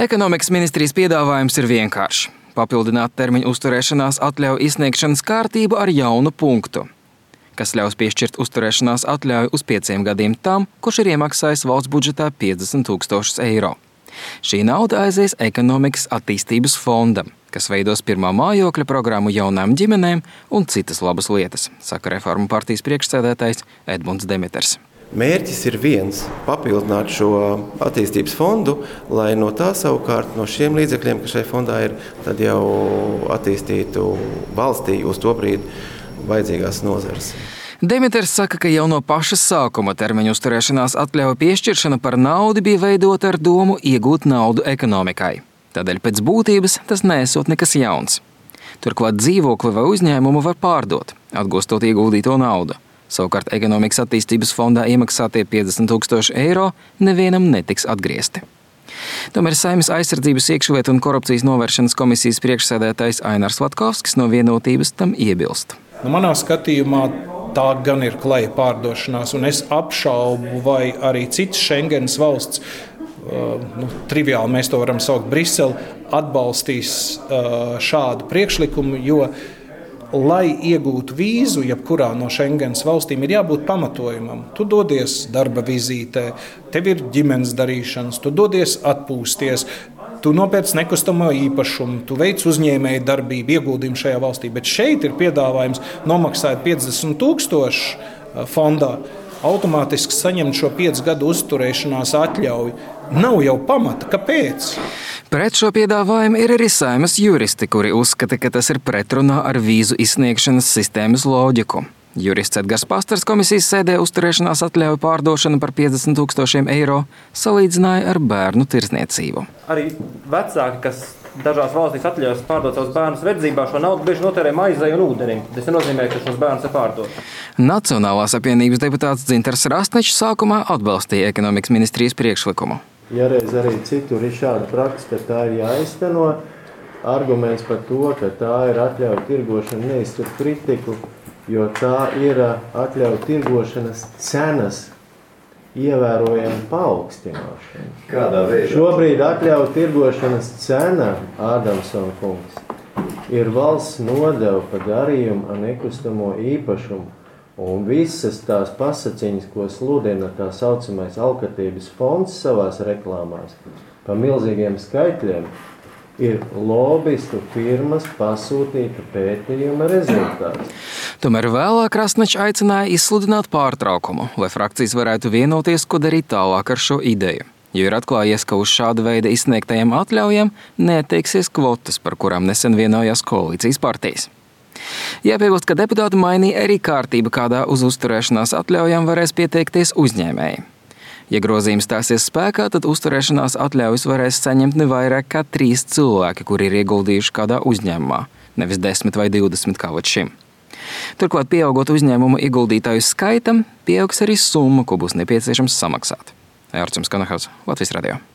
Ekonomikas ministrijas piedāvājums ir vienkāršs – papildināt termiņu uzturēšanās atļauju izsniegšanas kārtību ar jaunu punktu, kas ļaus piešķirt uzturēšanās atļauju uz 5 gadiem tam, kurš ir iemaksājis valsts budžetā 50 000 eiro. Šī nauda aizies Ekonomikas attīstības fondam, kas veidos pirmā mājokļa programmu jaunām ģimenēm un citas labas lietas, saka Reformu partijas priekšsēdētājs Edmunds Demeters. Mērķis ir viens – papildināt šo attīstības fondu, lai no tā savukārt, no šiem līdzekļiem, kas šai fondā ir, tad jau attīstītu valstī uz to brīdi vajadzīgās nozares. Demeters saka, ka jau no paša sākuma termiņu uzturēšanās atļauju piešķiršana par naudu bija veidota ar domu iegūt naudu ekonomikai. Tādēļ pēc būtības tas neesot nekas jauns. Turklāt dzīvokli vai uzņēmumu var pārdot, atgūstot ieguldīto naudu. Savukārt Ekonomikas attīstības fondā iemaksātie 50 000 eiro nevienam netiks atgriezti. Tomēr Saeimas aizsardzības iekšlietu un korupcijas novēršanas komisijas priekšsēdētājs Ainars Latkovskis no Vienotības tam iebilst. Manā skatījumā tā gan ir klaja pārdošanās, un es apšaubu, vai arī citas Schengenas valsts, triviāli mēs to varam saukt Briseli, atbalstīs šādu priekšlikumu, jo lai iegūtu vīzu, jebkurā no Schengenas valstīm, ir jābūt pamatojumam. Tu dodies darba vizītē, tev ir ģimenes darīšanas, tu dodies atpūsties, tu nopērc nekustamo īpašumu, tu veic uzņēmēju darbību, ieguldījumu šajā valstī. Bet šeit ir piedāvājums nomaksāt 50 000 fondā, automātiski saņemt šo 5 gadu uzturēšanās atļauju. Nav jau pamata. Kāpēc? Pret šo piedāvājumu ir arī Saeimas juristi, kuri uzskata, ka tas ir pretrunā ar vīzu izsniegšanas sistēmas loģiku. Jurists Edgars Pastars komisijas sēdē uzturēšanās atļauju pārdošanu par 50 000 eiro salīdzināja ar bērnu tirdzniecību. Arī vecāki, kas dažās valstīs atļaujas pārdot savus bērnus verdzībā, šo naudu bieži notērē maizei un ūdenim. Tas nenozīmē, ka šos bērnus ir pārdot. Nacionālās apvienības deputāts Dzintars Rastničs sākumā atbalstīja Ekonomikas ministrijas priekšlikumu. Ja reiz arī citur ir šāda praksa, ka tā ir jāizteno, arguments par to, ka tā ir atļauju tirgošana, neizskat kritiku, jo tā ir atļauju tirgošanas cenas ievērojama paaugstināšana. Kādā veidā? Šobrīd atļauju tirgošanas cena, Ādamsona kungs, ir valsts nodeva par darījumu ar nekustamo īpašumu. Un visas tās pasaciņas, ko sludina tā saucamais alkatības fonds savās reklāmās, pa milzīgiem skaitļiem, ir lobistu firmas pasūtīta pētījuma rezultāts. Tomēr vēlāk Rastničs aicināja izsludināt pārtraukumu, lai frakcijas varētu vienoties, ko darīt tālāk ar šo ideju. Jo ir atklājies, ka uz šāda veida izsniegtajiem atļaujiem neattieksies kvotas, par kurām nesen vienojās koalīcijas partijas. Jāpiebilst, ka deputāti mainīja arī kārtību, kādā uz uzturēšanās atļaujām varēs pieteikties uzņēmēji. Ja grozījums stāsies spēkā, tad uzturēšanās atļaujas varēs saņemt ne vairāk kā 3 cilvēki, kuri ir ieguldījuši kādā uzņēmumā, nevis 10 vai 20 kā līdz šim. Turklāt, pieaugot uzņēmumu ieguldītāju skaitam, pieaugs arī summa, ko būs nepieciešams samaksāt. Ārčuns Kanahaus, Latvijas radio.